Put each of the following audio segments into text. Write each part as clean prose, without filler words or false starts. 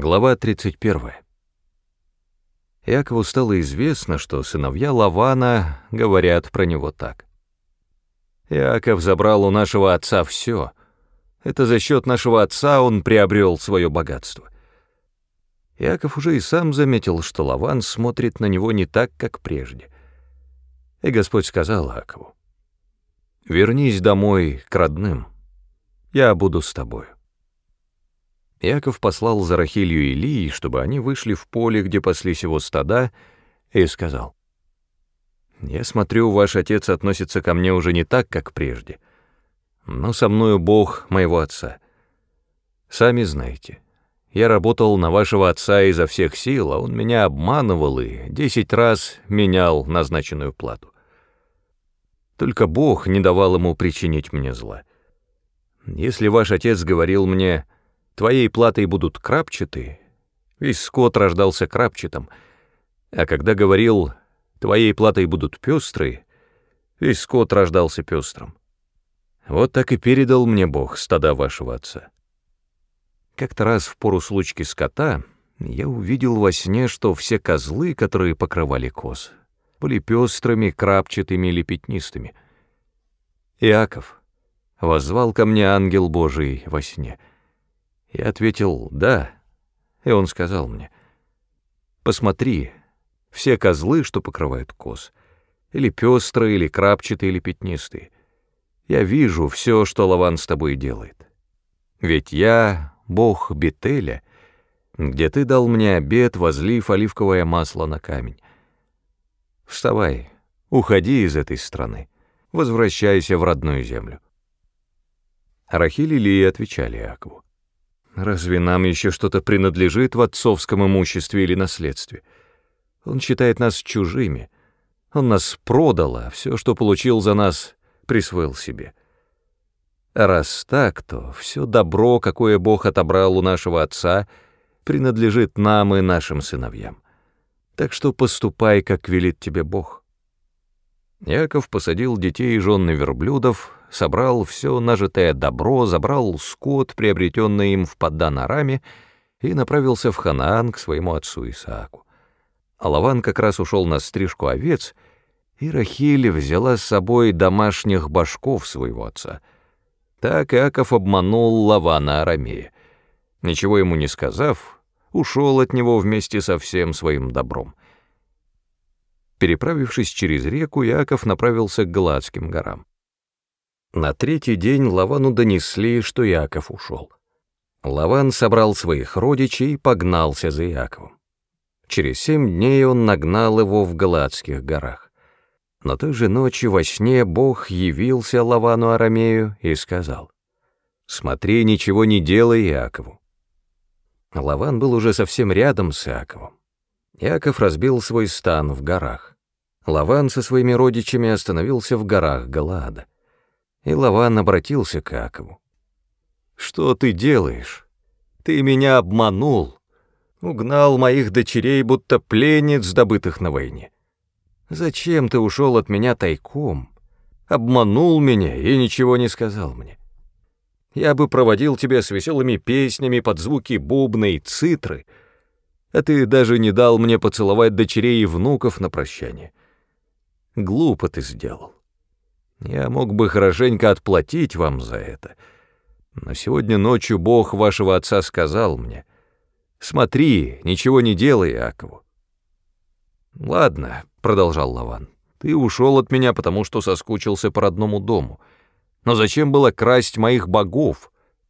Глава 31. Иакову стало известно, что сыновья Лавана говорят про него так. «Иаков забрал у нашего отца все. Это за счет нашего отца он приобрел свое богатство». Иаков уже и сам заметил, что Лаван смотрит на него не так, как прежде. И Господь сказал Иакову: «Вернись домой к родным, я буду с тобою». Иаков послал за Рахилью и Лией, чтобы они вышли в поле, где паслись его стада, и сказал: «Я смотрю, ваш отец относится ко мне уже не так, как прежде, но со мною Бог моего отца. Сами знаете, я работал на вашего отца изо всех сил, а он меня обманывал и 10 раз менял назначенную плату. Только Бог не давал ему причинить мне зла. Если ваш отец говорил мне: твоей платой будут крапчатые, весь скот рождался крапчатым, а когда говорил: твоей платой будут пестрые, весь скот рождался пестрым. Вот так и передал мне Бог стада вашего отца. Как-то раз в пору случки скота я увидел во сне, что все козлы, которые покрывали коз, были пестрыми, крапчатыми или пятнистыми. Иаков, воззвал ко мне ангел Божий во сне. Я ответил: да, и он сказал мне: посмотри, все козлы, что покрывают коз, или пестрые, или крапчатые, или пятнистые. Я вижу все, что Лаван с тобой делает. Ведь я Бог Бетеля, где ты дал мне обет, возлив оливковое масло на камень. Вставай, уходи из этой страны, возвращайся в родную землю». Рахиль и Лия отвечали Иакову: «Разве нам еще что-то принадлежит в отцовском имуществе или наследстве? Он считает нас чужими. Он нас продал, а все, что получил за нас, присвоил себе. А раз так, то все добро, какое Бог отобрал у нашего отца, принадлежит нам и нашим сыновьям. Так что поступай, как велит тебе Бог». Иаков посадил детей и жен на верблюдов, собрал все нажитое добро, забрал скот, приобретенный им в Паддан-Араме, и направился в Ханаан к своему отцу Исааку. А Лаван как раз ушел на стрижку овец, и Рахиль взяла с собой домашних башков своего отца. Так Иаков обманул Лавана Арамея. Ничего ему не сказав, ушел от него вместе со всем своим добром. Переправившись через реку, Иаков направился к Галаадским горам. На третий день Лавану донесли, что Иаков ушел. Лаван собрал своих родичей и погнался за Иаковом. Через 7 дней он нагнал его в Галаадских горах. Но той же ночью во сне Бог явился Лавану Арамею и сказал: «Смотри, ничего не делай Иакову». Лаван был уже совсем рядом с Иаковом. Иаков разбил свой стан в горах. Лаван со своими родичами остановился в горах Галаада. И Лаван обратился к Иакову: «Что ты делаешь? Ты меня обманул, угнал моих дочерей, будто пленниц, добытых на войне. Зачем ты ушел от меня тайком, обманул меня и ничего не сказал мне? Я бы проводил тебя с веселыми песнями под звуки бубна и цитры, а ты даже не дал мне поцеловать дочерей и внуков на прощание. Глупо ты сделал. Я мог бы хорошенько отплатить вам за это, но сегодня ночью Бог вашего отца сказал мне: смотри, ничего не делай Иакову». «Ладно», — продолжал Лаван, — «ты ушел от меня, потому что соскучился по родному дому. Но зачем было красть моих богов?»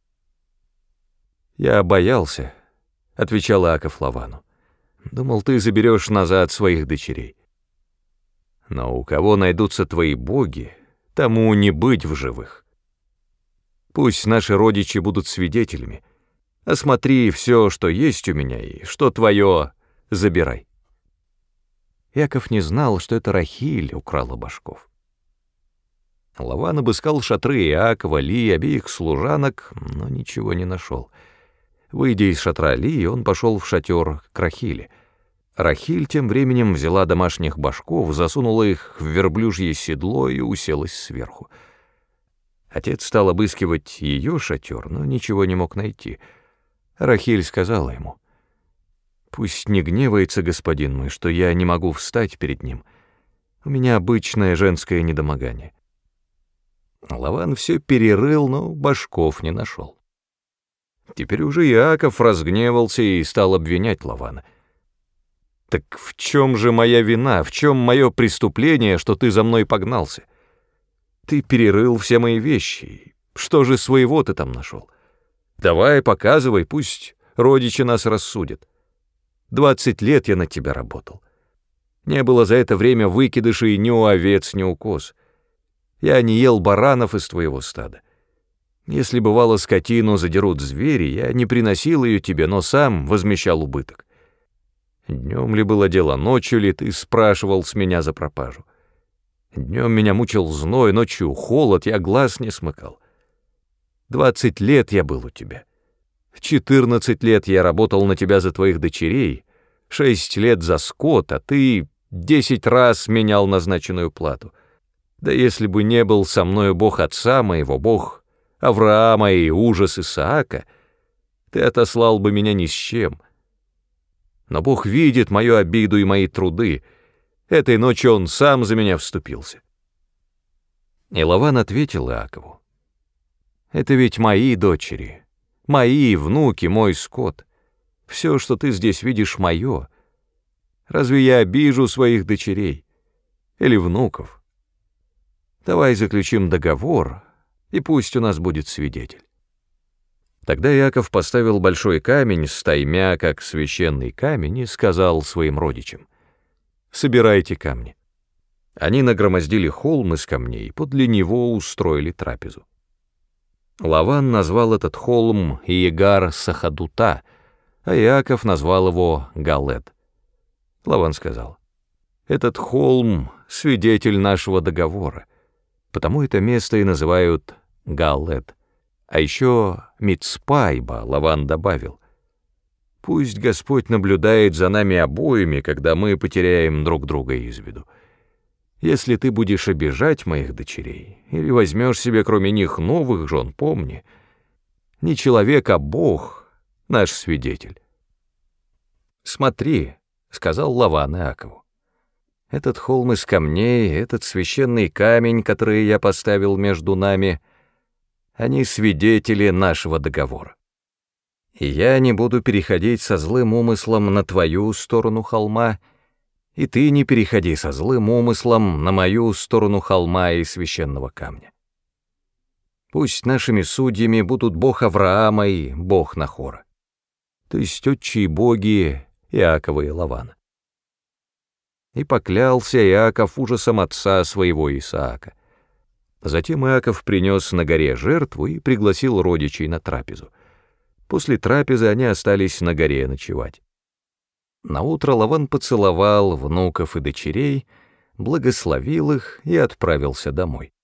«Я боялся», — отвечал Иаков Лавану. «Думал, ты заберешь назад своих дочерей. Но у кого найдутся твои боги, тому не быть в живых. Пусть наши родичи будут свидетелями. Осмотри все, что есть у меня, и что твое, забирай». Иаков не знал, что это Рахиль украла башков. Лаван обыскал шатры Иакова, Лии, обеих служанок, но ничего не нашел. Выйдя из шатра Лии, он пошел в шатер к Рахиле. Рахиль тем временем взяла домашних башков, засунула их в верблюжье седло и уселась сверху. Отец стал обыскивать ее шатер, но ничего не мог найти. Рахиль сказала ему: Пусть не гневается господин мой, что я не могу встать перед ним. У меня обычное женское недомогание». Лаван все перерыл, но башков не нашел. Теперь уже Иаков разгневался и стал обвинять Лавана. «Так в чем же моя вина, в чем мое преступление, что ты за мной погнался? Ты перерыл все мои вещи, что же своего ты там нашел? Давай, показывай, пусть родичи нас рассудят. 20 лет я на тебя работал. Не было за это время выкидышей ни у овец, ни у коз. Я не ел баранов из твоего стада. Если, бывало, скотину задерут звери, я не приносил ее тебе, но сам возмещал убыток. Днем ли было дело, ночью ли ты спрашивал с меня за пропажу? Днем меня мучил зной, ночью холод, я глаз не смыкал. 20 лет я был у тебя. 14 лет я работал на тебя за твоих дочерей, 6 лет за скот, а ты 10 раз менял назначенную плату. Да если бы не был со мною Бог отца моего, Бог Авраама и ужас Исаака, ты отослал бы меня ни с чем. Но Бог видит мою обиду и мои труды. Этой ночью Он сам за меня вступился». И Лаван ответил Иакову: «Это ведь мои дочери, мои внуки, мой скот. Все, что ты здесь видишь, мое. Разве я обижу своих дочерей или внуков? Давай заключим договор, и пусть у нас будет свидетель». Тогда Иаков поставил большой камень, стаймя, как священный камень, и сказал своим родичам: «Собирайте камни». Они нагромоздили холм из камней, подле него устроили трапезу. Лаван назвал этот холм Иегар-Сахадута, а Иаков назвал его Галед. Лаван сказал: «Этот холм — свидетель нашего договора, потому это место и называют Галед». А еще Мицпайба, Лаван добавил: «Пусть Господь наблюдает за нами обоими, когда мы потеряем друг друга из виду. Если ты будешь обижать моих дочерей или возьмешь себе кроме них новых жен, помни, не человек, а Бог — наш свидетель». «Смотри», — сказал Лаван Иакову, — «этот холм из камней, этот священный камень, который я поставил между нами — они свидетели нашего договора. И я не буду переходить со злым умыслом на твою сторону холма, и ты не переходи со злым умыслом на мою сторону холма и священного камня. Пусть нашими судьями будут Бог Авраама и Бог Нахора, то есть отчие боги Иакова и Лавана». И поклялся Иаков ужасом отца своего Исаака. Затем Иаков принес на горе жертву и пригласил родичей на трапезу. После трапезы они остались на горе ночевать. Наутро Лаван поцеловал внуков и дочерей, благословил их и отправился домой.